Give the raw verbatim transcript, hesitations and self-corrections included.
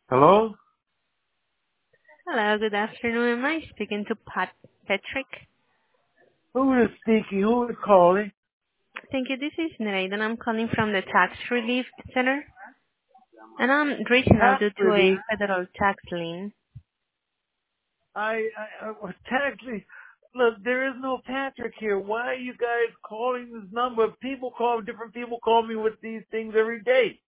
Hello? Hello, good afternoon. Am I speaking to Pat Patrick? Who is speaking? Who is calling? Thank you. This is Nereid, and I'm calling from the Tax Relief Center, and I'm reaching out Tax due to a relief. federal tax lien. I, I, I tax relief. Look, there is no Patrick here. Why are you guys calling this number? People call, different people call me with these things every day.